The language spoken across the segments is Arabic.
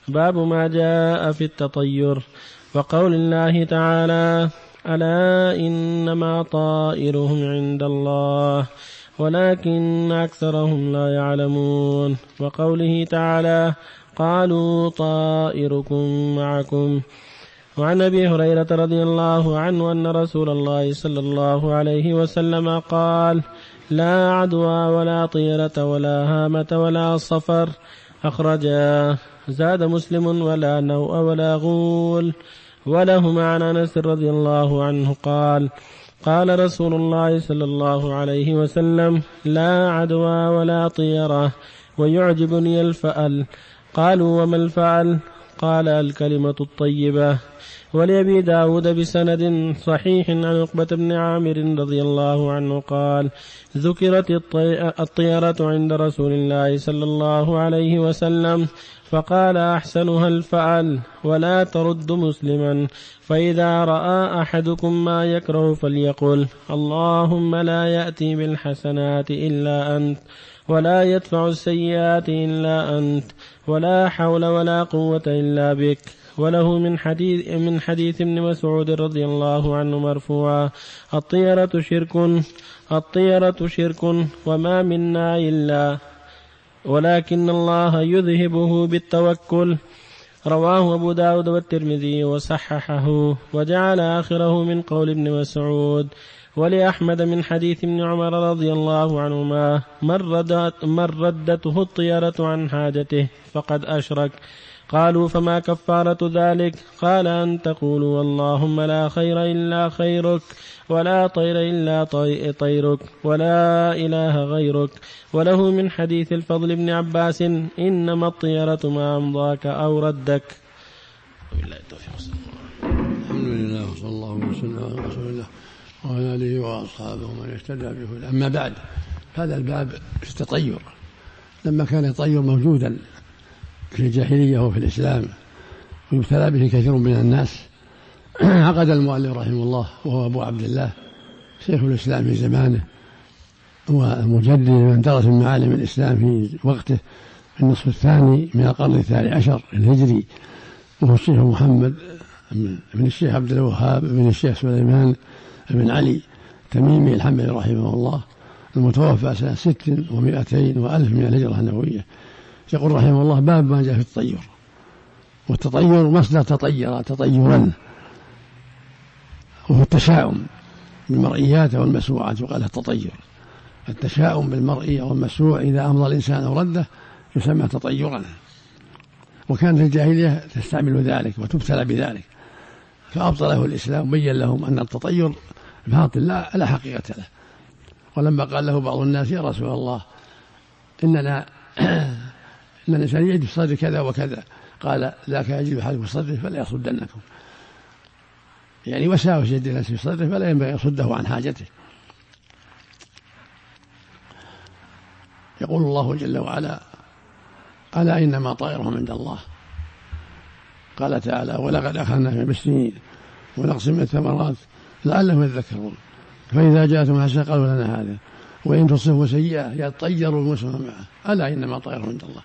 باب ما جاء في التطير وقول الله تعالى ألا إنما طائرهم عند الله ولكن أكثرهم لا يعلمون، وقوله تعالى قالوا طائركم معكم. وعن أبي هريرة رضي الله عنه أن رسول الله صلى الله عليه وسلم قال لا عدوى ولا طيرة ولا هامة ولا صفر، أخرجاه. زاد مسلم ولا نوء ولا غول. ولهما عن أنس رضي الله عنه قال قال رسول الله صلى الله عليه وسلم لا عدوى ولا طيرة ويعجبني الفأل. قالوا وما الفأل؟ قال الكلمة الطيبة. ولأبي داود بسند صحيح عن عقبة بن عامر رضي الله عنه قال ذكرت الطيرة عند رسول الله صلى الله عليه وسلم فقال أحسنها الفأل ولا ترد مسلما، فإذا رأى أحدكم ما يكره فليقل اللهم لا يأتي بالحسنات إلا أنت ولا يدفع السيئات إلا أنت ولا حول ولا قوة إلا بك. وله من حديث ابن مسعود رضي الله عنه مرفوعا الطيرة شرك وما منا إلا ولكن الله يذهبه بالتوكل. رواه أبو داود والترمذي وصححه وجعل آخره من قول ابن مسعود. ولأحمد من حديث ابن عمر رضي الله عنهما من ردته الطيرة عن حاجته فقد أشرك. قالوا فما كفارة ذلك؟ قال أن تقولوا اللهم لا خير إلا خيرك ولا طير إلا طيرك ولا إله غيرك. وله من حديث الفضل بن عباس إنما الطيرة ما أمضاك أو ردك. الحمد لله وصلى الله وسلم على رسول الله وعلى آله وأصحابه ومن اهتدى بهداه. أما بعد، هذا الباب في التطير لما كان التطير موجودا في الجاهلية وفي الإسلام ويبتلى به كثير من الناس، عقد المؤلف رحمه الله وهو أبو عبد الله شيخ الإسلام في زمانه ومجدد من درس من معالم الإسلام في وقته في النصف الثاني من القرن الثاني عشر الهجري، وهو الشيخ محمد بن الشيخ عبد الوهاب بن الشيخ سليمان بن علي تميمي الحنبلي رحمه الله، المتوفى سنة 600 وألف من الهجرة النبوية. يقول رحمه الله باب ما جاء في التطير. والتطير مصدر تطير تطيرا، وهو التشاؤم بالمرئيات والمسموعات، وقال التطير. التشاؤم بالمرئي والمسموع إذا أمضى الإنسان أو رده يسمى تطيرا. وكانت الجاهلية تستعمل ذلك وتبتلى بذلك، فأبطله الإسلام بين لهم أن التطير باطل لا حقيقة له. ولما قال له بعض الناس يا رسول الله إن الإنسان يجد في صدره كذا وكذا، قال ذاك يجد حاجة في صدره فلا يصدنكم، يعني وساوس يجد الناس في صدره فلا ينبغي يصده عن حاجته. يقول الله جل وعلا ألا إنما طائرهم عند الله. قال تعالى ولقد أخذنا من السنين ونقص من الثمرات لعلهم يذكرون فإذا جاءتهم حسنة قالوا لنا هذا وإن تصبوا سيئة يطيروا المسلمون معه ألا إنما طائرهم عند الله.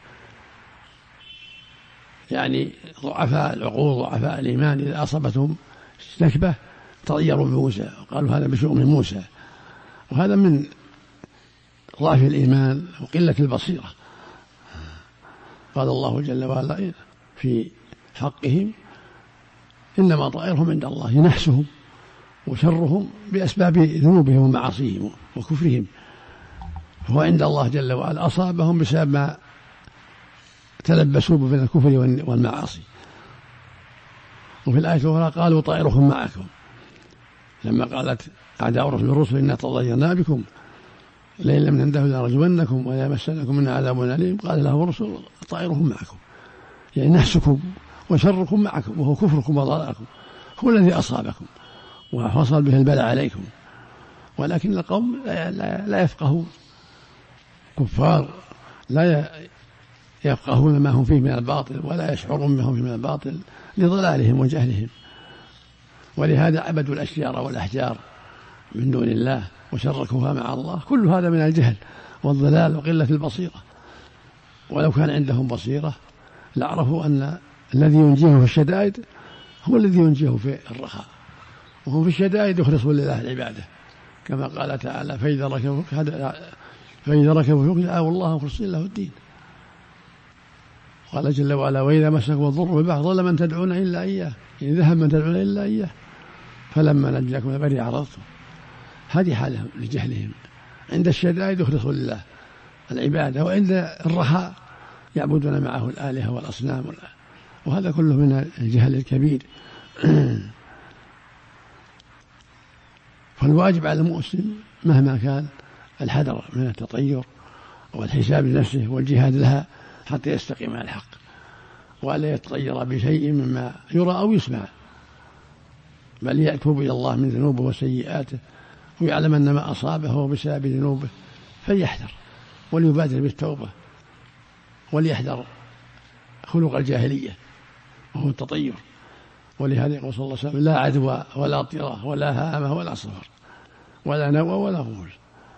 يعني ضعفاء العقول ضعفاء الإيمان إذا أصابتهم نكبة تطيروا بموسى وقالوا هذا بشؤم موسى، وهذا من ضعف الإيمان وقلة البصيرة. قال الله جل وعلا في حقهم إنما طائرهم عند الله، نحسهم وشرهم بأسباب ذنوبهم ومعاصيهم وكفرهم، هو عند الله جل وعلا أصابهم بسبب ما تلبسوا من الكفر والمعاصي. وفي الآية الأخرى قالوا طائرهم معكم، لما قالت أعداء الرسل إنا تطيرنا بكم لئن لم ننتهوا لنرجمنكم وليمسنكم منا عذاب أليم، قال له الرسل طائرهم معكم، يعني نحسكم وشركم معكم، وهو كفركم وضلالكم هو الذي أصابكم وحصل به البلاء عليكم. ولكن القوم لا يفقهون، كفار لا يفقهون ما هم فيه من الباطل ولا يشعرون ما هم فيه من الباطل لضلالهم وجهلهم، ولهذا عبدوا الأشجار والأحجار من دون الله وشركوها مع الله. كل هذا من الجهل والضلال وقلة البصيرة. ولو كان عندهم بصيرة لعرفوا أن الذي ينجيه في الشدائد هو الذي ينجيه في الرخاء، وهم في الشدائد يخلصون لله العبادة، كما قال تعالى: فإذا ركبوا فيك دعوا الله مخلصين له الدين. قال جل وعلا: وإذا مسكم الضر بالبحر ضل من تدعون إلا إياه، يعني ذهب من تدعون إلا إياه، فلما نجاكم من البر عرضتم. هذه حالهم لجهلهم، عند الشدائد يخلصون لله العبادة، وعند الرخاء يعبدون معه الآلهة والأصنام، وهذا كله من الجهل الكبير. فالواجب على المسلم مهما كان الحذر من التطير والحساب لنفسه والجهاد لها حتى يستقيم على الحق، ولا يتطير بشيء مما يرى أو يسمع، بل يتوب إلى الله من ذنوبه وسيئاته، ويعلم أن ما أصابه هو بسبب ذنوبه، فليحذر وليبادر بالتوبة، وليحذر خلق الجاهلية وهو التطير. ولهذا يقول صلى الله عليه وسلم: لا عدوى ولا طيرة ولا هامة ولا صفر ولا نوى ولا غول.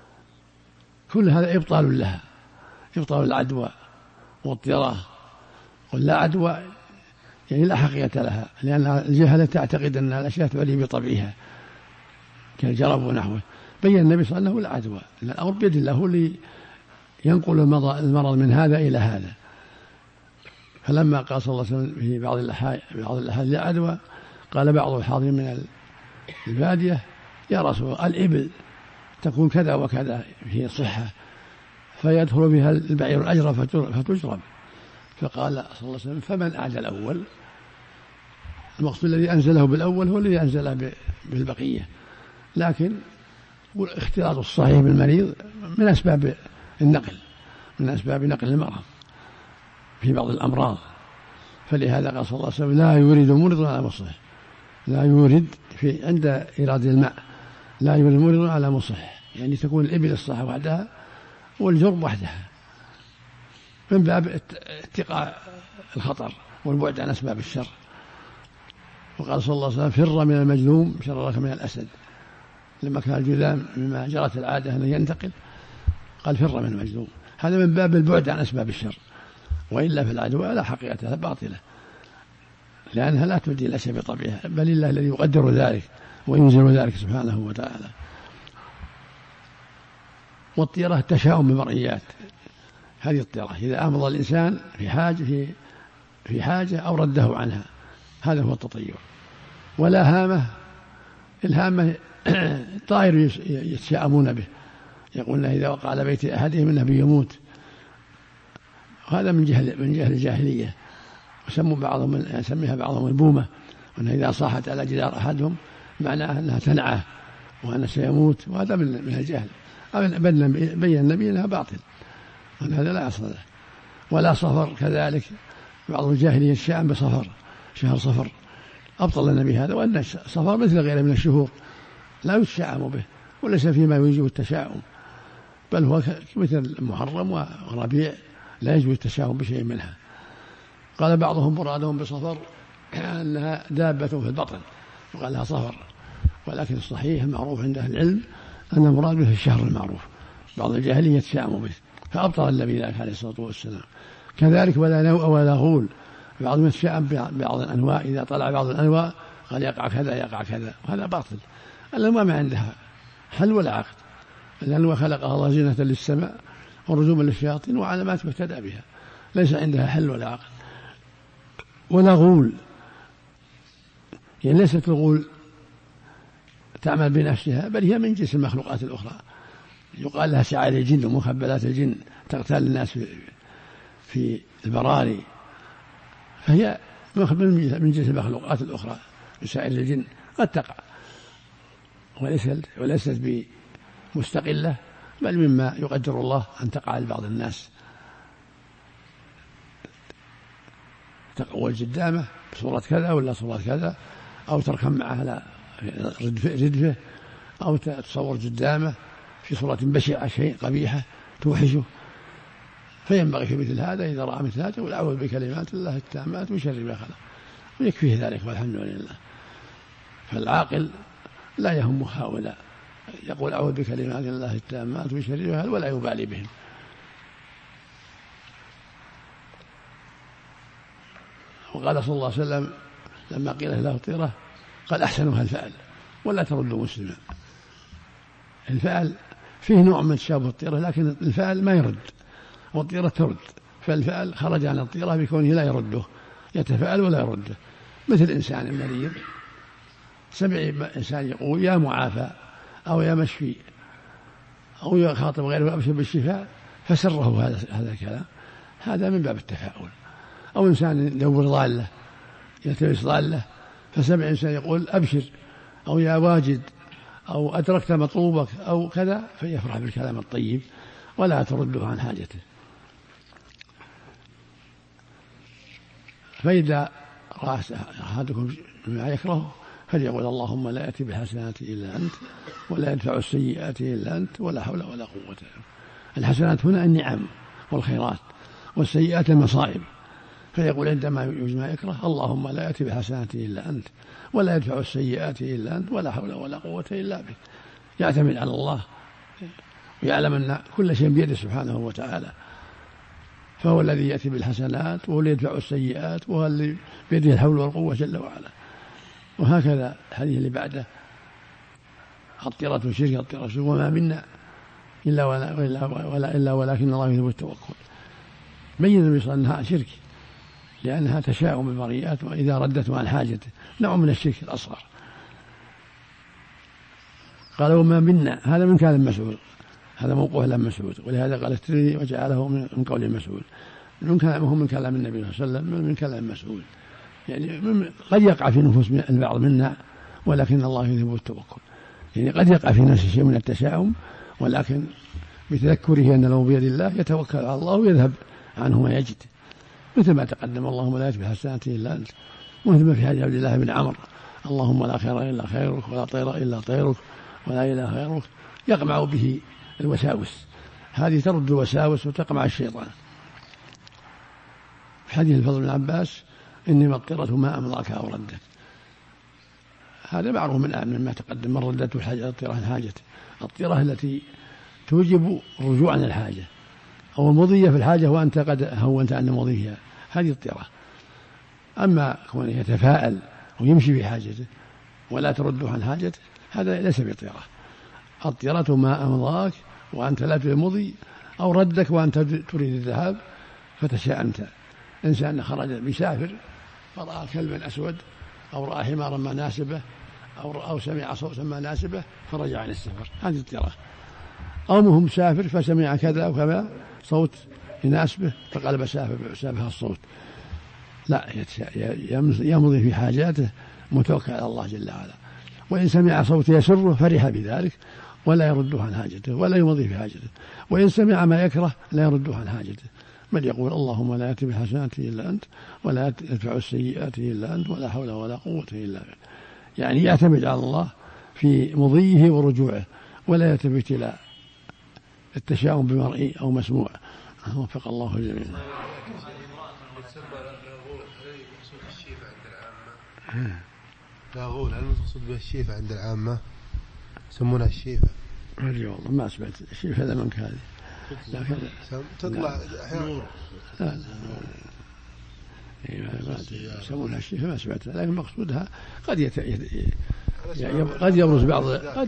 كل هذا إبطال لها، إبطال العدوى والطيرة. ولا عدوى يعني لا حقيقة لها، لأن الجهلة تعتقد أن الأشياء تعلي بطبعها كالجرب ونحوه. بين النبي صلى الله عليه وسلم: لا عدوى، إن الأمر بيد الله لينقل المرض من هذا إلى هذا. فلما قال صلى الله عليه وسلم في بعض الأحاديث لا عدوى، قال بعض الحاضرين من البادية: يا رسول الله، الإبل تكون كذا وكذا في صحة، فيدخل بها البعير الأجرى فتجرب. فقال صلى الله عليه وسلم: فمن أعدى الأول؟ المقصود الذي أنزله بالأول هو الذي أنزله بالبقية، لكن اختلاط الصحيح بالمريض من أسباب النقل، من أسباب نقل المرض في بعض الأمراض. فلهذا قال صلى الله عليه وسلم: لا يورد مرض على مصح، لا يورد في عند إيراد الماء، لا يورد مرض على مصح، يعني تكون الإبل الصحة وحدها والجرب وحدها، من باب اتقاء الخطر والبعد عن أسباب الشر. وقال صلى الله عليه وسلم: فر من المجذوم شر لك من الأسد. لما كان الجذام مما جرت العادة أن ينتقل، قال: فر من المجذوم. هذا من باب البعد عن أسباب الشر، وإلا في العدوى لا حقيقة، باطلة، لأنها لا تبدي الأشياء بطبعها، بل الله الذي يقدر ذلك وينزل ذلك سبحانه وتعالى. والطيرة التشاؤم بالمرئيات، هذه الطيرة إذا أمضى الإنسان في حاجة أو رده عنها، هذا هو التطير. ولا هامة، الهامة الطائر يتشاءمون به، يقولون إذا وقع على بيت أحدهم النبي يموت. هذا من جهل الجاهلية، يسميها بعضهم البومة، وأنها إذا صاحت على جدار أحدهم معناها أنها تنعى وأنه سيموت، وهذا من الجهل. بين النبي أنها باطل، وأن هذا لا أصل له. ولا صفر كذلك، بعض الجاهلية الشام بصفر، شهر صفر، أبطل النبي هذا، وأن الصفر مثل غيره من الشهور لا يتشاءم به، وليس فيما يوجب التشاؤم، بل هو مثل محرم وربيع لا يجوز التشاؤم بشيء منها. قال بعضهم مرادهم بصفر أنها دابة في البطن، وقال لها صفر، ولكن الصحيح المعروف عند أهل العلم أن المراد به الشهر المعروف. بعض الجاهلية يتشاءم به، فأبطل النبي ذلك عليه الصلاة والسلام. كذلك ولا نوء ولا غول، بعضهم يتشاءم ببعض الأنواع، إذا طلع بعض الأنواع قال يقع كذا يقع كذا، وهذا باطل. الأنواع ما عندها حل ولا عقد، الأنواع خلقها الله زينة للسماء ورجوما للشياطين وعلامات يهتدى بها، ليس عندها حل ولا عقد. ولا غول، يعني ليست الغول تعمل بنفسها، بل هي من جنس المخلوقات الأخرى، يقال لها سعال الجن ومخبلات الجن، تقتل الناس في البراري، فهي من جنس المخلوقات الأخرى سعال الجن، قد تقع وليست بمستقلة، بل مما يقدر الله أن تقع لبعض الناس. تقوى الجدامة بصورة كذا ولا صورة كذا، أو تركب معها على ردفه، أو تصور جدامة في صورة بشعة شيء قبيحة توحشه. فينبغي في مثل هذا إذا رأى مثل هذا يقول أعوذ بكلمات الله التامات من شر ما خلق، ويكفيه ذلك والحمد لله. فالعاقل لا يهم هؤلاء، يقول أعوذ بكلمات الله التامات من شر ما خلق ولا يبالي بهم. وقال صلى الله عليه وسلم لما قيل له الطيرة قال أحسنها الفأل ولا ترد مسلما. الفأل فيه نوع من تشابه الطيرة، لكن الفأل ما يرد والطيرة ترد، فالفأل خرج عن الطيرة بكونه لا يرده، يتفأل ولا يرده. مثل إنسان مريض سمع إنسان يقول يا معافى أو يا مشفي أو يخاطب غيره أبشر بالشفاء فسره هذا الكلام، هذا من باب التفاؤل. أو إنسان يدور ضالة يلتمس ضالة فسمع إنسان يقول أبشر أو يا واجد أو أدركت مطلوبك أو كذا فيفرح بالكلام الطيب ولا ترده عن حاجته. فإذا رأى أحدكم ما يكره فليقول اللهم لا يأتي بالحسنات إلا أنت ولا يدفع السيئات إلا أنت ولا حول ولا قوة. الحسنات هنا النعم والخيرات، والسيئات المصائب، فيقول عندما يوجد ما يكره اللهم لا يأتي بالحسنات إلا أنت ولا يدفع السيئات إلا أنت ولا حول ولا قوة إلا بك. يعتمد على الله ويعلم أن كل شيء بيده سبحانه وتعالى، فهو الذي يأتي بالحسنات وهو الذي يدفع السيئات وهو الذي بيده الحول والقوة جل وعلا. وهكذا الحديث اللي بعده الطيرة شرك الطيرة شرك وما منا إلا ولكن الله يحب التوكل. بين النبي صلى الله عليه وسلم أنها شرك لأنها تشاؤم بالمرئيات وإذا ردت عن حاجته، نوع من الشرك الأصغر. قال وما منا، هذا من كلام مسعود، هذا موقوف لم مسعود، ولهذا قال الترمذي وجعله من قول مسعود، من كلامه من كلام النبي صلى الله عليه وسلم من كلام مسعود. يعني قد يقع في نفوس البعض منا ولكن الله يذهب التوكل. يعني قد يقع في نفس شيء من التشاؤم ولكن بتذكره أن لو بيد الله يتوكل على الله ويذهب عنه ما يجد، مثل ما تقدم اللهم لا يأتي بالحسنات إلا أنت، مثل ما في حديث عبد الله بن عمرو اللهم لا خير إلا خيرك ولا طير إلا طيرك ولا إله غيرك، يقمع به الوساوس، هذه ترد الوساوس وتقمع الشيطان. في حديث الفضل بن عباس إنما الطيرة ما أمضاك أو ردك، هذا معروف من ما تقدم، من ردته الحاجة الطيرة عن حاجته، الطيرة التي توجب رجوع عن الحاجة أو المضية في الحاجة وأنت قد هونت عن مضيها، هذه الطيرة. أما كونه يتفاءل ويمشي في حاجته ولا ترده عن حاجته هذا ليس بطيرة. الطيرة ما أمضاك وأنت لا تمضي أو ردك وأنت تريد الذهاب فتشاءمت. إنسان خرج بيسافر فرأى كلبا أسود أو رأى حمارا ما ناسبه أو سمع صوتا ما ناسبه فرجع عن السفر، هذه الطيرة. أو مهم مسافر فسمع كذا وكذا صوت يناسبه فقلب سابها الصوت، لا يمضي في حاجاته متوكل على الله جل وعلا. وإن سمع صوت يسره فرح بذلك ولا يرده عن حاجته ولا يمضي في حاجته، وإن سمع ما يكره لا يرده عن حاجته، بل يقول اللهم لا يأتي بالحسنات إلا أنت ولا يدفع السيئات إلا أنت ولا حول ولا قوة إلا بك. يعني يعتمد على الله في مضيه ورجوعه ولا يلتفت إلى التشاؤم بمرئي أو مسموع. وفق الله جميعا. لاغول هل المقصود به الشيفة عند العامة؟ يسمونها الشيفة. والله ما سمعت الشيفة هذا من كذا، لكن تطلع نور. لا يسمونها الشيفة ما سمعتها، لكن مقصودها قد يبرز بعض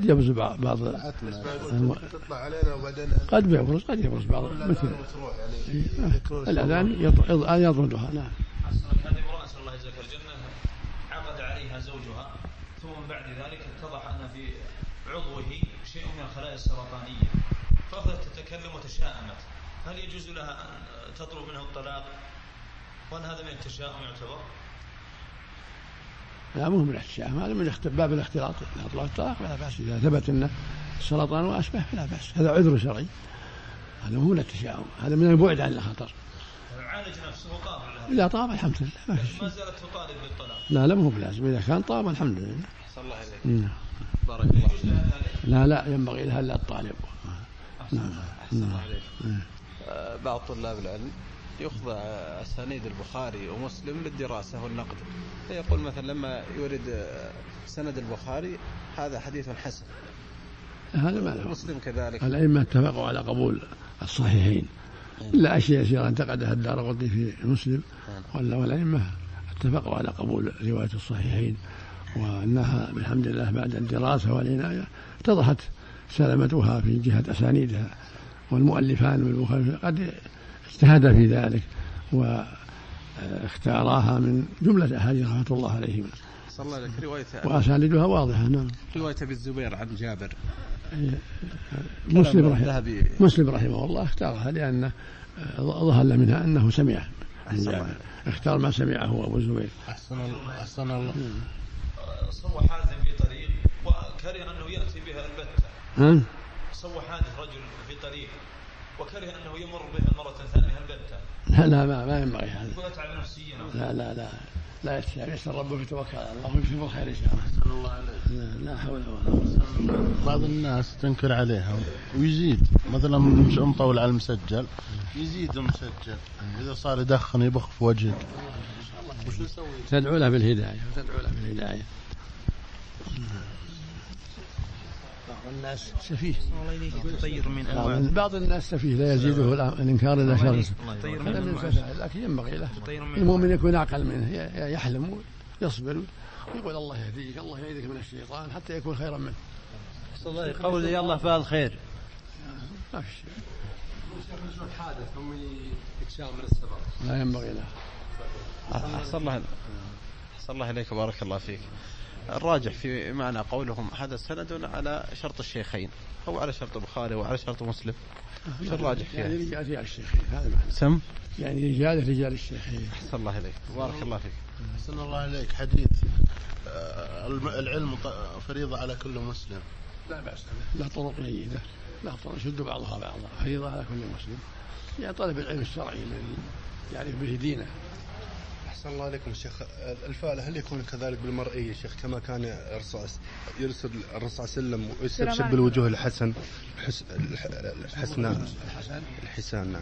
تطلع علينا وبعدين قد يبرز بعض مثل الأذان يطردها. نعم. هذه امرأة صلى الله يجزاك الجنة عقد عليها زوجها ثم بعد ذلك اتضح أن في عضوه شيء من الخلايا السرطانية فأخذت تتكلم وتشاءمت، هل يجوز لها أن تطلب منه الطلاق؟ وأن هذا من التشاؤم يعتبر؟ لا مو من التشاؤم، هذا من باب الاختلاط، الطلاق لا بأس إذا ثبت أنه السرطان وأشبه لا بأس، هذا عذر شرعي، هذا مو من التشاؤم، هذا من البعد عن الخطر. عالج نفسه وطاب لها. إذا طاب الحمد لله ما زالت تطالب بالطلاق. لا مو بلازم، إذا كان طاب الحمد لله. صلى الله عليه وسلم. بارك الله. لا ينبغي لها إلا الطالب. نعم. بعض طلاب العلم يخضع أسانيد البخاري ومسلم للدراسة والنقد، فيقول مثلا لما يورد سند البخاري هذا حديث حسن، هذا ما له. مسلم كذلك. الأئمة اتفقوا على قبول الصحيحين إلا أشياء يسيرة انتقدها الدارقطني في مسلم، والأئمة اتفقوا على قبول رواية الصحيحين، وأنها بالحمد لله بعد الدراسة والعناية اتضحت سلامتها في جهة أسانيدها، والمؤلفان بالبخاري قد اجتهد في ذلك واختاراها من جملة أحاديث رحمة الله عليهم، وأسانيدها واضحة. نعم. رواية أبي الزبير عن جابر، مسلم رحمه الله اختارها لأنه ظهر منها أنه سمع عن جابر، اختار ما سمعه أبو الزبير. أحسن الله. صوى حادث في طريق وكره أنه يأتي بها البتة. صوى حادث رجل في طريق وكره أنه يمر بها مرة ثانية البتة. لا ما ينبغي هذا. يتعب نفسيا. لا يسأل ربه يتوكل على الله ويكتب الخير إن شاء الله. أحسن الله عليك. لا حول ولا قوة. بعض الناس تنكر عليها ويزيد، مثلا مش مطول على المسجل يزيد المسجل، إذا صار يدخن يبخ في وجهك وش نسوي؟ تدعو له بالهداية. الناس سفيه، بعض الناس سفيه لا يزيده الإنكار إلا شر، هذا من الفساد، لكن ينبغي له المؤمن يكون أعقل منه، يحلم ويصبر ويقول الله يهديك، الله يعيذك من الشيطان حتى يكون خيرا منه. قول يا الله فعل خير. ما في شيء. حادث هم يتشاء من السبب. لا ينبغي له. أحسن الله إليك بارك الله فيك. الراجح في معنى قولهم هذا السند على شرط الشيخين أو على شرط البخاري وعلى شرط مسلم، شو الراجح فيها؟ يعني رجال الشيخين، هذا معنى. سم؟ يعني رجال الشيخين. أحسن الله إليك بارك الله فيك. أحسن الله إليك. حديث العلم فريضة على كل مسلم، لا بأس له طرق جيدة، لا طرق يشد بعضها بعضا، فريضة على كل مسلم، يعني طلب العلم الشرعي من يعرف به دينه. أحسن الله عليكم الشيخ. الفعل هل يكون كذلك بالمرئي يا شيخ، كما كان يرسل الرسول صلى الله عليه وسلم ويستبشر بالوجوه الحسن الحسان؟ نعم.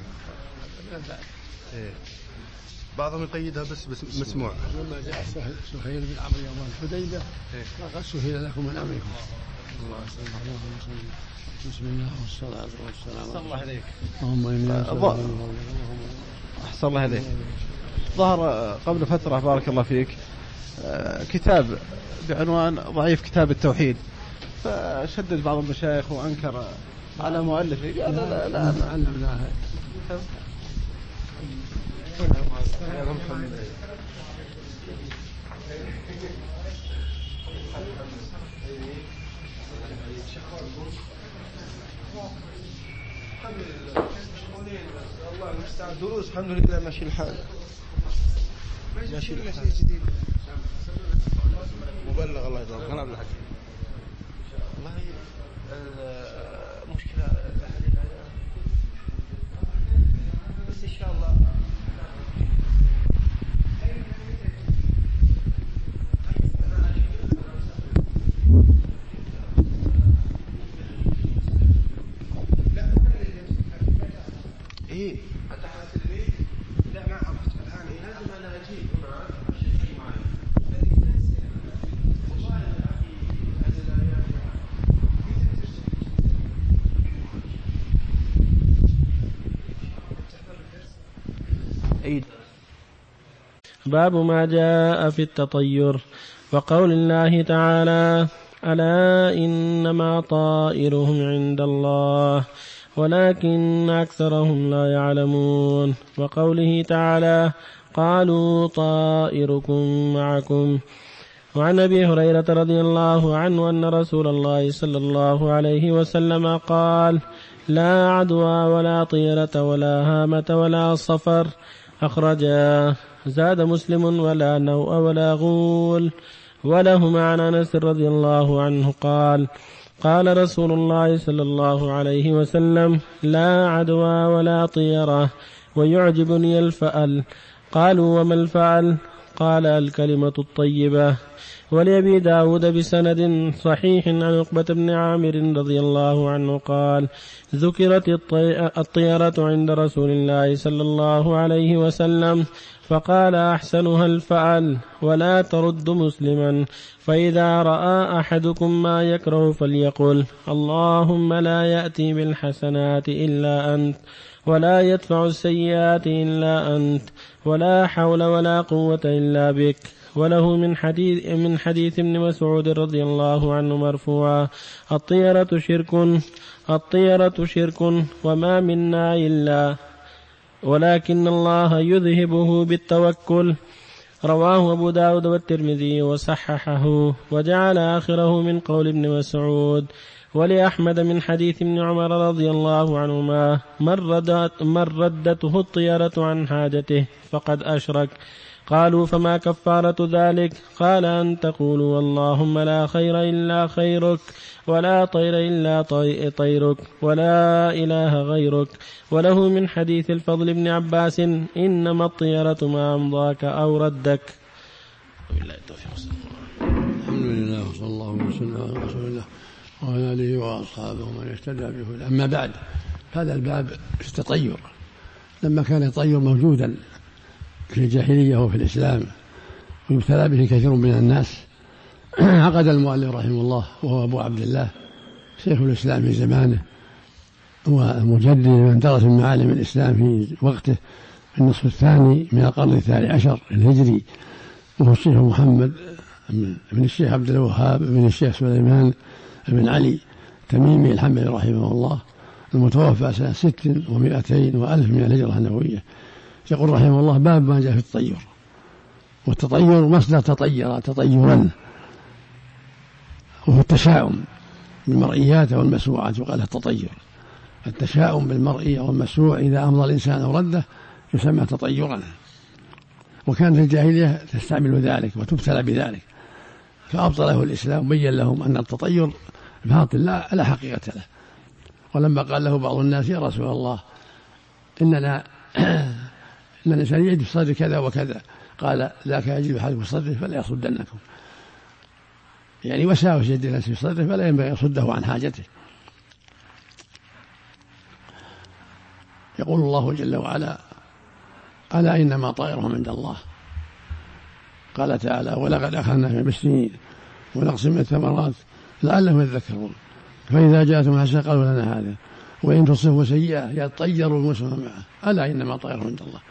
بعضهم يقيدها بس مسموع. لما جاء سهيل بن عمرو يوم الحديبية قد سهل لكم من أمركم. بسم الله والصلاة والسلام. أحسن الله عليك. أحسن الله عليك. ظهر قبل فترة بارك الله فيك كتاب بعنوان ضعيف كتاب التوحيد، فشدد بعض المشايخ وأنكر على مؤلفه، قال لا علمناها. الله المستعان. دروس الحمد لله ماشي الحال. مبلغ الله يرضى والله مشكلة بس إن شاء الله. إيه فتحت البيت؟ لا ما عرفت الآن. لازم أنا أجيب باب ما جاء في التطير وقول الله تعالى ألا إنما طائرهم عند الله ولكن أكثرهم لا يعلمون، وقوله تعالى قالوا طائركم معكم. وعن أبي هريرة رضي الله عنه أن رسول الله صلى الله عليه وسلم قال لا عدوى ولا طيرة ولا هامة ولا صفر، أخرجاه. زاد مسلم ولا نوء ولا غول. ولهما عن أنس رضي الله عنه قال قال رسول الله صلى الله عليه وسلم لا عدوى ولا طيرة ويعجبني الفأل. قالوا وما الفأل؟ قال الكلمة الطيبة. ولأبي داود بسند صحيح عن عقبة بن عامر رضي الله عنه قال ذكرت الطيرة عند رسول الله صلى الله عليه وسلم فقال أحسنها الفأل ولا ترد مسلما، فإذا رأى أحدكم ما يكره فليقل اللهم لا يأتي بالحسنات إلا أنت ولا يدفع السيئات إلا أنت، ولا حول ولا قوة إلا بك. وله من حديث ابن مسعود رضي الله عنه مرفوعا: الطيرة شرك وما منا إلا ولكن الله يذهبه بالتوكل. رواه أبو داود والترمذي وصححه، وجعل آخره من قول ابن مسعود. ولأحمد من حديث ابن عمر رضي الله عنهما: من ردته الطيرة عن حاجته فقد أشرك. قالوا: فما كفارة ذلك؟ قال: أن تقولوا اللهم لا خير إلا خيرك، ولا طير إلا طيرك، ولا إله غيرك. وله من حديث الفضل بن عباس: إنما الطيرة ما أمضاك أو ردك. الحمد لله وصلى الله وسلم على رسول الله وعلى آله وأصحابه ومن اهتدى بهداه. أما بعد، هذا الباب في التطير. لما كان التطير موجودا في الجاهلية وفي الإسلام ويبتلى به كثير من الناس، عقد المؤلف رحمه الله وهو أبو عبد الله شيخ الإسلام في زمانه ومجدد من درس من معالم الإسلام في وقته في النصف الثاني من القرن الثاني عشر الهجري، وهو الشيخ محمد بن الشيخ عبد الوهاب بن الشيخ سليمان بن علي تميمي الحنبلي رحمه الله، المتوفى سنة 600 وألف من الهجرة النبوية. يقول رحمه الله: باب ما جاء في التطير. والتطير مصدر تطير تطيرا، وهو التشاؤم بالمرئيات والمسوعات، وقال التطير. التشاؤم بالمرئي والمسوع إذا أمضى الإنسان أو رده يسمى تطيرا. وكانت الجاهلية تستعمل ذلك وتبتلى بذلك، فأبطله الإسلام بين لهم أن التطير باطل لا حقيقة له. ولما قال له بعض الناس: يا رسول الله، إن الإنسان يجد في صدره كذا وكذا، قال: ذاك يجد حاجة في صدره فلا يصدنكم. يعني وساوس يجد الناس في صدره فلا ينبغي يصده عن حاجته. يقول الله جل وعلا: ألا إنما طائرهم عند الله. قال تعالى: ولقد أخذنا من المسلمين ونقص من الثمرات لعلهم يذكرون فإذا جاءتهم حسنة قالوا لنا هذا وإن تصبوا سيئة يطيروا المسلمين معه ألا إنما طائرهم عند الله.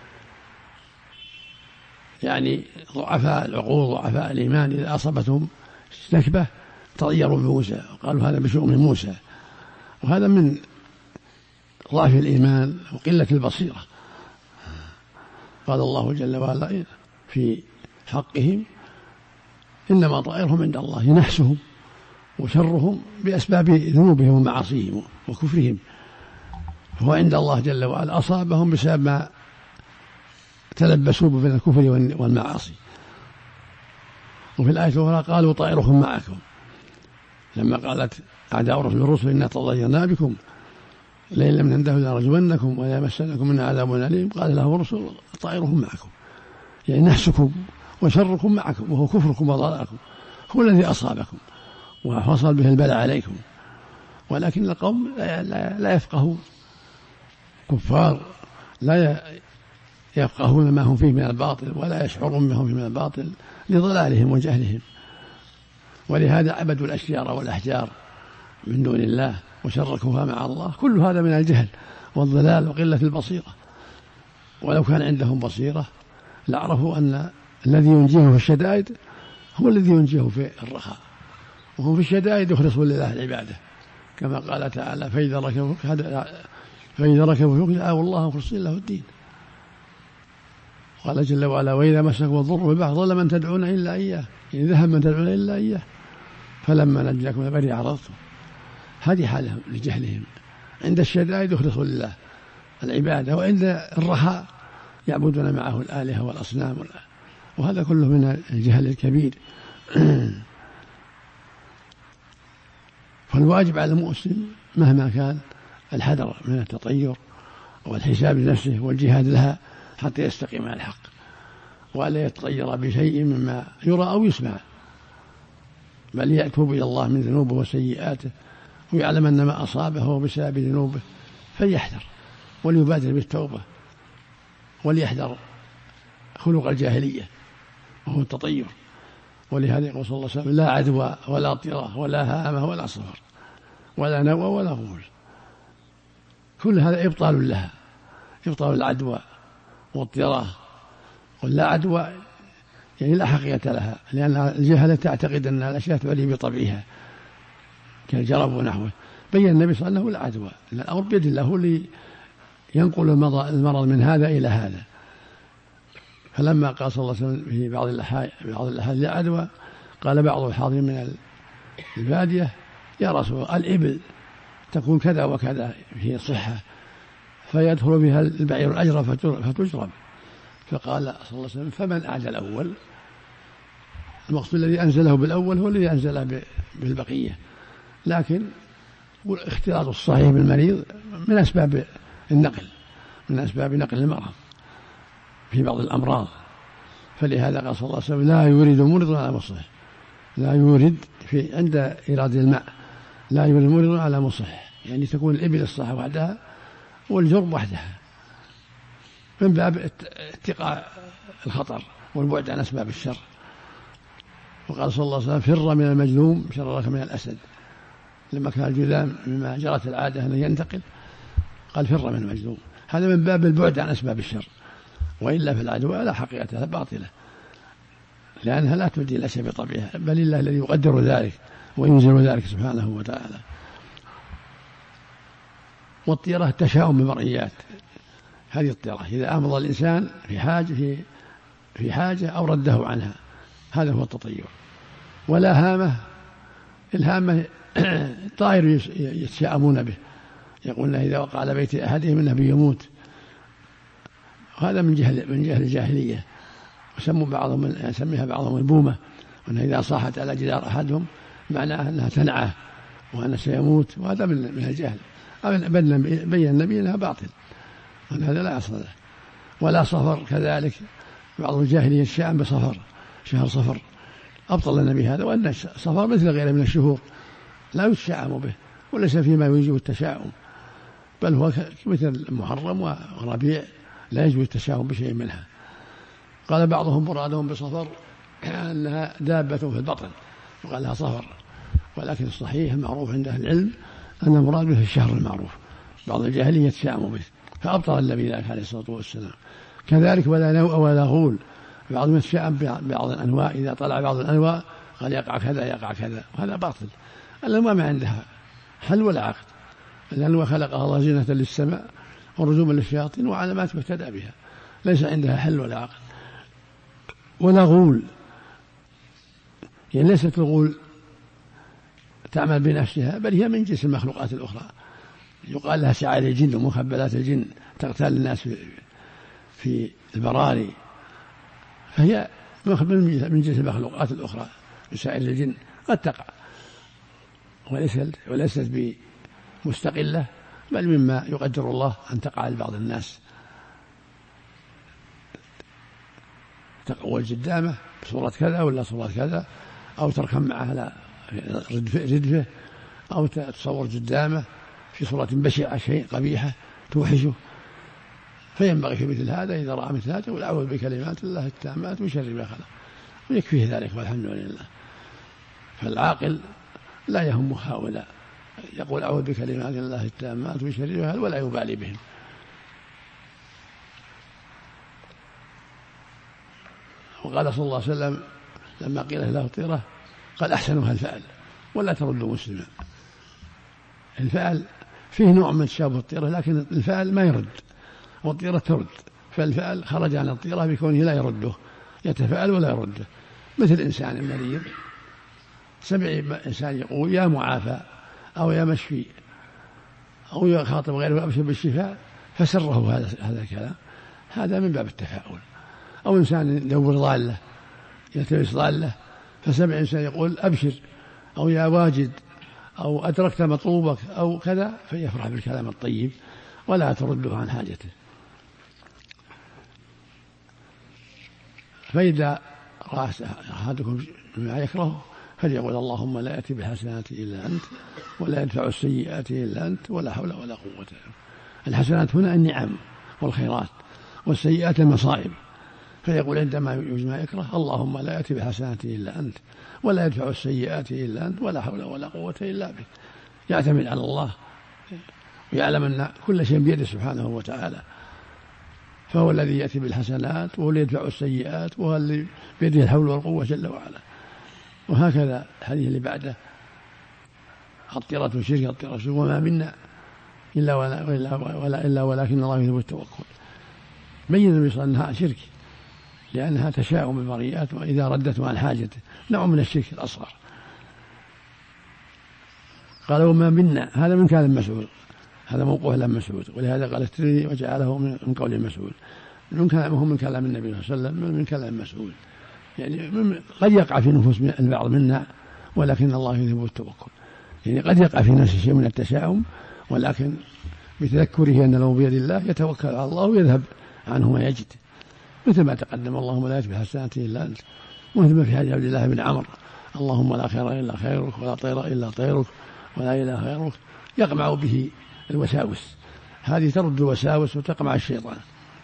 يعني ضعفاء العقول ضعفاء الإيمان إذا أصابتهم نكبة تطيروا بموسى وقالوا هذا بشؤم موسى. وهذا من ضعف الإيمان وقلة البصيرة. قال الله جل وعلا في حقهم: إنما طائرهم عند الله، نحسهم وشرهم بأسباب ذنوبهم ومعاصيهم وكفرهم، هو عند الله جل وعلا أصابهم بسبب ما تلبسوا من الكفر والمعاصي. وفي الآية الأخرى قالوا: طائرهم معكم، لما قالت أعداء الرسل إنا تطيرنا بكم لئن لم تنتهوا لنرجمنكم وليمسنكم منا عذاب أليم. قال له الرسل: طائرهم معكم، يعني نحسكم وشركم معكم، وهو كفركم وضلالكم هو الذي أصابكم وحصل به البلاء عليكم. ولكن القوم لا يفقهون، كفار لا يفقهون ما هم فيه من الباطل ولا يشعرون ما هم فيه من الباطل لضلالهم وجهلهم. ولهذا عبدوا الأشجار والأحجار من دون الله وشركوها مع الله. كل هذا من الجهل والضلال وقلة البصيرة. ولو كان عندهم بصيرة لعرفوا أن الذي ينجيه في الشدائد هو الذي ينجيه في الرخاء، وهم في الشدائد يخلصون لله العبادة، كما قال تعالى: فإذا ركبوا فوق دعوا الله مخلصين له الدين. قال جل وعلا: وإذا مسكم الضر بالبحر ضل من تدعون إلا إياه، يعني ذهب من تدعون إلا إياه فلما نجاكم من البر عرضتم. هذه حالهم لجهلهم. عند الشدائد يخلصوا لله العبادة، وعند الرخاء يعبدون معه الآلهة والأصنام، وهذا كله من الجهل الكبير. فالواجب على المسلم مهما كان الحذر من التطير والحساب لنفسه والجهاد لها حتى يستقيم على الحق، ولا يتطير بشيء مما يرى أو يسمع، بل يتوب إلى الله من ذنوبه وسيئاته ويعلم أن ما أصابه هو بسبب ذنوبه، فليحذر وليبادر بالتوبة وليحذر خلق الجاهلية وهو التطير. ولهذا يقول صلى الله عليه وسلم: لا عدوى ولا طيرة ولا هامة ولا صفر ولا نوى ولا غول. كل هذا إبطال لها يبطل العدوى والطيرة. قل لا عدوى يعني لا حقيقة لها، لأن الجهلة تعتقد أن الأشياء تعلي بطبعها كالجرب ونحوه. بين النبي صلى الله عليه وسلم لا عدوى، الأمر بيد الله اللي ينقل المرض من هذا إلى هذا. فلما قال صلى الله عليه وسلم في بعض الأحاديث لا عدوى، قال بعض الحاضرين من البادية يا رسول الله الإبل تكون كذا وكذا في صحة فيدخل بها البعير الأجرى فتجرب. فقال صلى الله عليه وسلم فمن أعدى الأول؟ المقصود الذي أنزله بالأول هو الذي أنزله بالبقية، لكن اختلاط الصحيح بالمريض من أسباب النقل، من أسباب نقل المرض في بعض الأمراض. فلهذا قال صلى الله عليه وسلم لا يورد مرض على مصح، لا يورد في عند إيراد الماء لا يورد مرض على مصح، يعني تكون الإبل الصحة وحدها والجرب وحدها من باب اتقاء الخطر والبعد عن أسباب الشر. وقال صلى الله عليه وسلم فر من المجذوم شر لك من الأسد، لما كان الجذام مما جرت العادة أن ينتقل قال فر من المجذوم، هذا من باب البعد عن أسباب الشر. وإلا في العدوى لا حقيقة باطلة، لأنها لا تبدي الأشياء بطبعها، بل الله الذي يقدر ذلك وينزل ذلك سبحانه وتعالى. والطيرة التشاؤم بالمرئيات، هذه الطيرة إذا أمضى الإنسان في حاجة أو رده عنها، هذا هو التطير. ولا هامة، الهامة الطائر يتشاءمون به، يقولون إذا وقع على بيت أحدهم النبي يموت، هذا من جهل الجاهلية. يسميها بعضهم البومة، وأنها إذا صاحت على جدار أحدهم معناها أنها تنعى وأنه سيموت، وهذا من الجهل. بين النبي أنها باطل، وأن هذا لا أصل له. ولا صفر كذلك، بعض الجاهلية الشأم بصفر، شهر صفر، أبطل النبي هذا، وأن صفر مثل غيره من الشهور لا يتشاءم به، وليس فيما يوجب التشاؤم، بل هو مثل محرم وربيع لا يجوز التشاؤم بشيء منها. قال بعضهم مرادهم بصفر أنها دابة في البطن وقال لها صفر، ولكن الصحيح المعروف عند أهل العلم أن المراد به الشهر المعروف، بعض الجاهلية يتشاءم به فأبطل النبي ذلك عليه الصلاة والسلام. كذلك ولا نوء ولا غول، بعضهم يتشاءم ببعض الأنواع، إذا طلع بعض الأنواع قال يقع كذا يقع كذا، وهذا باطل. الأنواع ما عندها حل ولا عقد، الأنواع خلقها الله زينة للسماء ورجوما للشياطين وعلامات يهتدى بها، ليس عندها حل ولا عقد. ولا غول، يعني ليست الغول تعمل بنفسها، بل هي من جنس المخلوقات الأخرى، يقال لها سعال الجن ومخبلات الجن، تقتل الناس في البراري، فهي من جنس المخلوقات الأخرى سعال الجن، قد تقع وليست بمستقلة، بل مما يقدر الله أن تقع لبعض الناس. تقوى الجدامة بصورة كذا ولا صورة كذا، أو تركب معها على ردفه، أو تصور جدامة في صورة بشعة شيء قبيحة توحشه. فينبغي في مثل هذا إذا رأى مثل هذا يقول أعوذ بكلمات الله التامات من شر ما خلق، ويكفيه ذلك والحمد لله. فالعاقل لا يهم هؤلاء، يقول أعوذ بكلمات الله التامات من شر ما خلق ولا يبالي بهم. وقال صلى الله عليه وسلم لما قيل له الطيرة قال أحسنها الفعل ولا ترد مسلما. الفعل فيه نوع من تشابه الطيرة، لكن الفعل ما يرد والطيرة ترد، فالفعل خرج عن الطيرة بكونه لا يرده، يتفاعل ولا يرده. مثل إنسان مريض سمع إنسان يقول يا معافى أو يا مشفي أو يخاطب غيره وأبشر بالشفاء فسره هذا الكلام، هذا من باب التفاؤل. أو إنسان يدور ضالة يلتمس ضالة فسمع إنسان يقول أبشر أو يا واجد أو أدركت مطلوبك أو كذا، فيفرح بالكلام الطيب ولا ترده عن حاجته. فإذا رأى أحدكم ما يكره فليقول اللهم لا يأتي بالحسنات إلا أنت ولا يدفع السيئات إلا أنت ولا حول ولا قوة. الحسنات هنا النعم والخيرات، والسيئات المصائب. فيقول عندما يوجد ما يكره اللهم لا يأتي بالحسنات إلا أنت ولا يدفع السيئات إلا أنت ولا حول ولا قوة إلا بك. يعتمد على الله ويعلم أن كل شيء بيده سبحانه وتعالى، فهو الذي يأتي بالحسنات وهو اللي يدفع السيئات وهو اللي بيده الحول والقوة جل وعلا. وهكذا الحديث اللي بعده الطيرة شرك الطيرة شرك وما منا إلا ولكن الله يثبت التوكل. بين النبي صلى الله عليه وسلم أنها شرك لأنها تشاؤم بالمرئيات وإذا ردت عن حاجته نوع من الشرك الأصغر. قال وما منا هذا من كلام مسعود، هذا موقوف لم مسعود، ولهذا قال الترمذي وجعله من قول مسعود، من كلامه من كلام النبي صلى الله عليه وسلم من كلام مسعود. يعني قد يقع في نفوس البعض منا ولكن الله يثبت التوكل. يعني قد يقع في نفسه شيء من التشاؤم ولكن بتذكره أن لو بيد الله يتوكل على الله ويذهب عنه ما يجد، مثل ما تقدم اللهم لا يشبه حسناته إلا أنت، ومثل ما في حديث عبد الله بن عمرو اللهم لا خير إلا خيرك ولا طير إلا طيرك ولا إله غيرك، يقمع به الوساوس، هذه ترد الوساوس وتقمع الشيطان.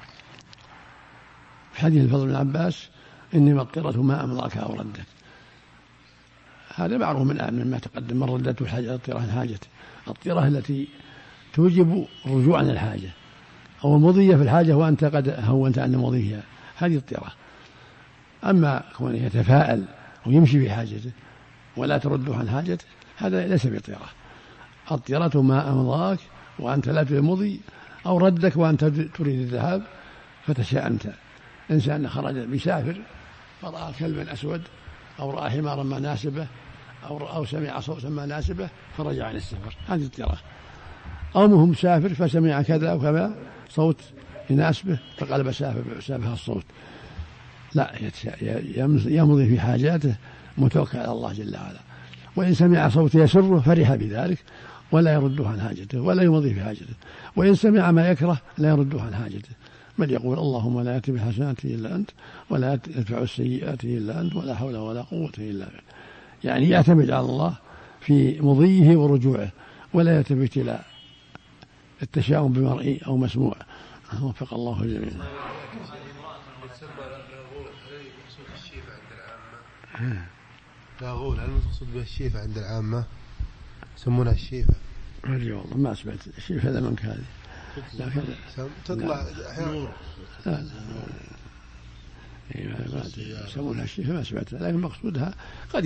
في حديث الفضل بن عباس إنما الطيرة ما أمضاك أو ردك، هذا معروف من ما تقدم، من ردته الحاجة الطيرة عن حاجته، الطيرة التي توجب رجوع عن الحاجة أو المضية في الحاجة وأنت قد هونت عن مضيها، هذه الطيرة. أما كونه يتفاءل ويمشي في حاجته ولا ترده عن حاجته هذا ليس بطيرة. الطيرة ما أمضاك وأنت لا تريد المضي، أو ردك وأنت تريد الذهاب فتشاءمت. إنسان خرج بسافر فرأى كلبا أسود أو رأى حمارا ما ناسبه أو سمع صوتا ما ناسبه فرجع عن السفر، هذه الطيرة. أو مهم مسافر فسمع كذا وكذا صوت يناسبه فقلب سابها الصوت، لا يمضي في حاجاته متوكل على الله جل وعلا. وإن سمع صوت يسره فرح بذلك ولا يرده عن حاجته ولا يمضي في حاجته، وإن سمع ما يكره لا يرده عن حاجته، بل يقول اللهم لا يأتي بالحسنات إلا أنت ولا يدفع السيئات إلا أنت ولا حول ولا قوة إلا بك. يعني يعتمد على الله في مضيه ورجوعه ولا يلتفت إلى التشاؤم بمرئي أو مسموع. وفق الله جميعا. لاغول هل المقصود به الشيفة عند العامة؟ يسمونها الشيفة. والله ما سمعت الشيفة هذا من هذه، لكن تطلع نور. لا يسمونها الشيفة ما سمعتها، لكن مقصودها قد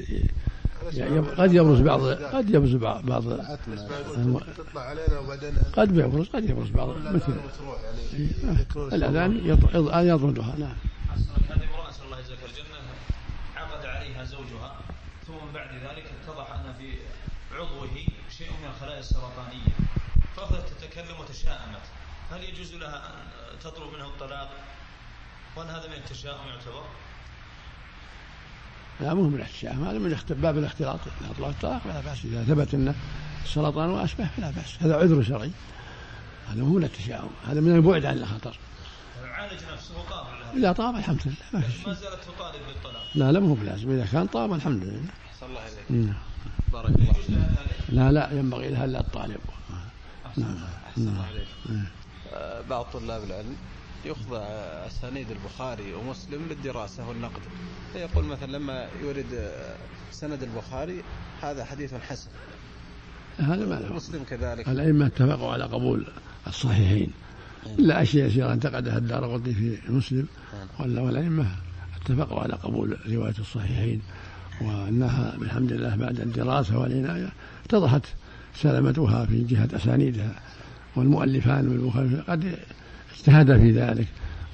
يبرز بعض تطلع علينا وبعدين قد يبرز بعض مثل الأذان يطردها. نعم. هذه امرأة صلى الله يجزاك الجنة عقد عليها زوجها ثم بعد ذلك اتضح أن في عضوه شيء من الخلايا السرطانية فأخذت تتكلم وتشاءمت، هل يجوز لها أن تطلب منه الطلاق؟ وأن هذا من التشاؤم يعتبر؟ لا مو من التشاؤم، هذا من باب الاختلاط، إطلاق الطلاق فلا بأس إذا ثبت أنه السرطان وأشبه فلا بأس، هذا عذر شرعي، هذا مو من التشاؤم، هذا من البعد عن الخطر. عالج نفسه وطاب لها. إذا طاب الحمد لله ما زالت تطالب بالطلاق. لا مو بلازم، إذا كان طاب الحمد لله. صلى الله عليه. بارك الله. لا ينبغي لها إلا الطالب. بعض طلاب العلم يخضع أسانيد البخاري ومسلم للدراسة والنقد، فيقول مثلا لما يورد سند البخاري هذا حديث حسن، هذا ما له. مسلم كذلك. الأئمة اتفقوا على قبول الصحيحين إلا أشياء يسيرة انتقدها الدارقطني في مسلم، والأئمة اتفقوا على قبول رواية الصحيحين، وأنها بالحمد لله بعد الدراسة والعناية اتضحت سلامتها في جهة أسانيدها، والمؤلفان بالبخاري قد اجتهد في ذلك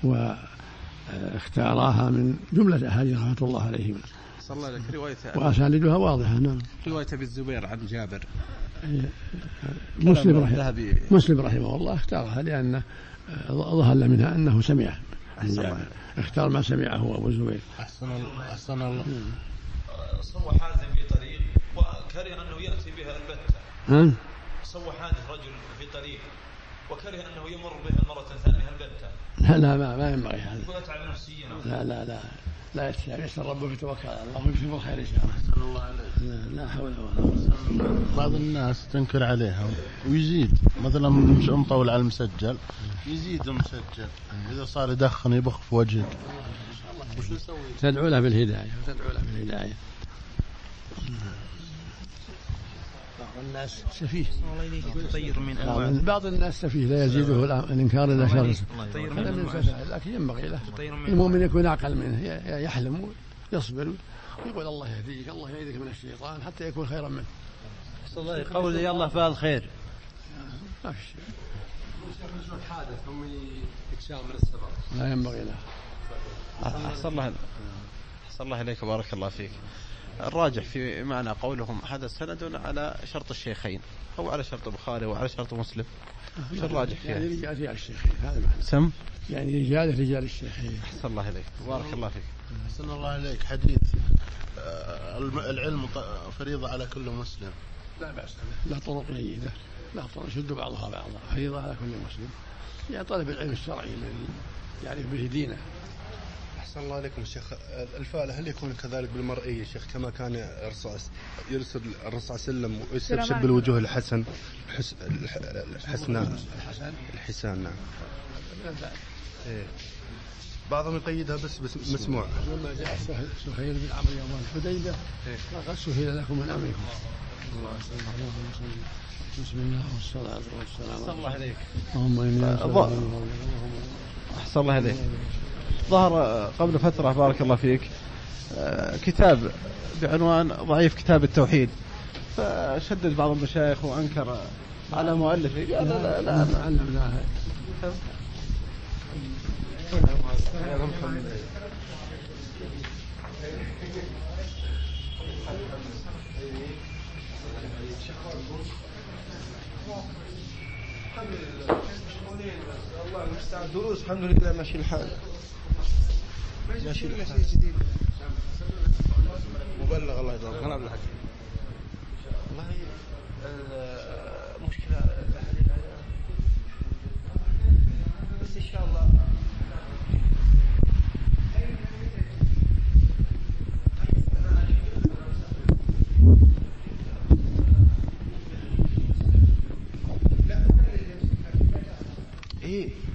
واختاراها من جملة أحاديث رحمة الله عليهم. صلى الله عليه رواية وأسانيدها واضحة. نعم. رواية أبي الزبير عن جابر. مسلم رحمه الله اختارها لأن ظهر منها أنه سمع عن جابر، اختار ما سمعه أبو الزبير. أحسن الله. صوى حادث في طريق وكره أنه يأتي بها البتة. صوى حادث رجل في طريق وكره أنه يمر بها مرة ثانية البتة. لا ما ينبغي هذا. ويتعب نفسيا. لا يستشعر ربه يتوكل على الله ويكتب الخير إن شاء الله. لا حول ولا قوة. بعض الناس تنكر عليها ويزيد، مثلا مش مطول على المسجل يزيد المسجل، إذا صار يدخن يبخ في وجهك وش نسوي؟ تدعو له بالهداية. الناس سفيه. الله يليك تطير من أنواع. بعض الناس سفيه لا يزيده الإنكار إلا شر. هذا من الفساد، لكن ينبغي له المؤمن يكون أعقل منه، يحلم ويصبر ويقول الله يهديك، الله يعيذك من الشيطان حتى يكون خيرا منه. الله قول يا الله فعل خير. ما في شيء. حادث هم يتشاء من السبب. لا ينبغي له. أحسن الله إليك بارك الله فيك. الراجح في معنى قولهم هذا سند على شرط الشيخين أو على شرط البخاري وعلى شرط مسلم. شو الراجح فيها؟ يعني رجال الشيخين هذا معنى. سم؟ يعني رجال الشيخين. أحسن الله إليك بارك الله فيك. أحسن الله إليك. حديث العلم فريضة على كل مسلم. لا بأس له طرق جيدة، لا طرق شد بعضها بعضا، فريضة على كل مسلم. يعني طلب العلم الشرعي الذي يعرف به دينه. أحسن الله عليكم الشيخ. الفعل هل يكون كذلك بالمرئية شيخ كما كان يرسل الرسول صلى الله عليه وسلم ويستبشر بالوجوه الحسن الحسان نعم. بعضهم يقيدها بس مسموع. لما جاء سهيل بن عمرو يوم الحديبية لقد سهل لكم من أمركم. بسم الله والصلاة والسلام. أحسن الله عليك. أحسن الله عليك. ظهر قبل فترة بارك الله فيك كتاب بعنوان ضعيف كتاب التوحيد، فشدد بعض المشايخ وأنكر على مؤلفه. قال لا علمناها. الله المستعان. دروس الحمد لله ماشي الحال. مبلغ الله يجزاك خير. والله المشكلة بس إن شاء الله. إيه